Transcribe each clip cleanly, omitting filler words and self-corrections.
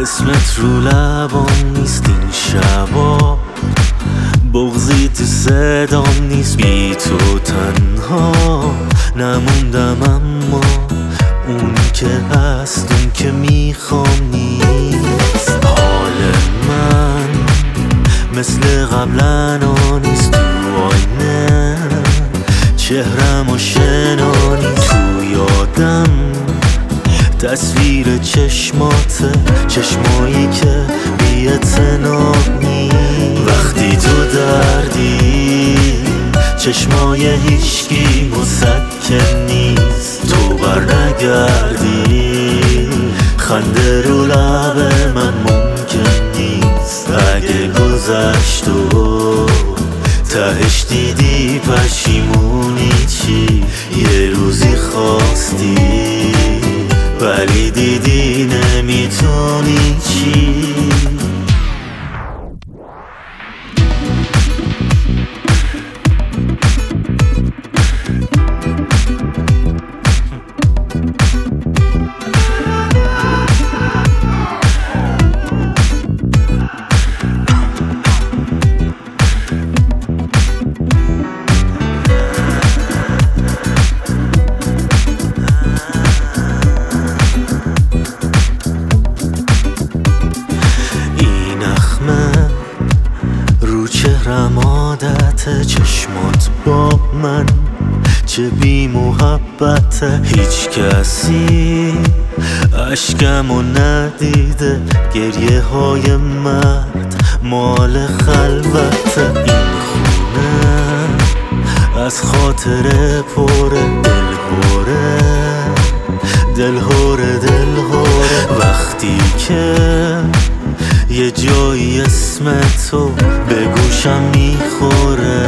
اسمت رو لبام نیست این شبا، بغضی تو صدام نیست، بی تو تنها نموندم، اما اون که هست اون که میخوام نیست. حال من مثل قبلا نیست، تو آینه چهرم و شنا نیست، تو یادم تصویر چشماته، چشمایی که بی‌اعتناب نیست. وقتی تو دردی چشمای هیچکی مسکن نیست، تو برنگردی خنده رو لب من ممکن نیست. اگه گذشت و تهش دیدی پشیمونی چی؟ یه روزی خواستی ولی دیدی نمیتونی چی؟ چهرم عادت چشمات با من چه بی محبت، هیچ کسی عشقمو ندیده، گریه های مرد مال خلوت. این خونه از خاطر پره، دلهوره وقتی که یه جایی اسمتو به گوشم میخوره.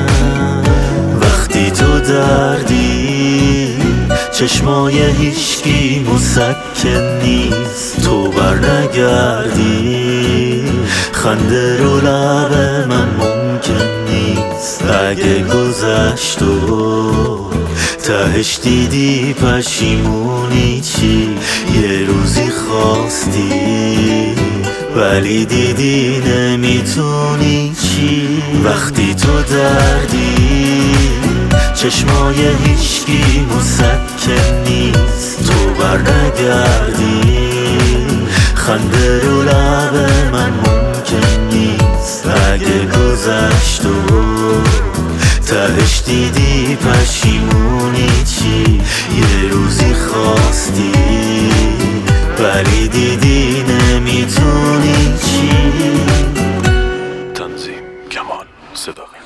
وقتی تو دردی چشمای هیچکی مسکن نیست، تو برنگردی خنده رو لب من ممکن نیست. اگه گذشت و تهش دیدی پشیمونی چی؟ یه روزی خواستی ولی دیدی نمیتونی چی؟ وقتی تو دردی چشمای هیچکی مسکن نیست، تو برنگردی خنده رو لب من ممکن نیست. اگه گذشت و تهش دیدی پشیمونی چی؟ یه روزی خواستی ولی دیدی نمیتونی چی؟ تنظیم کمال صداقت.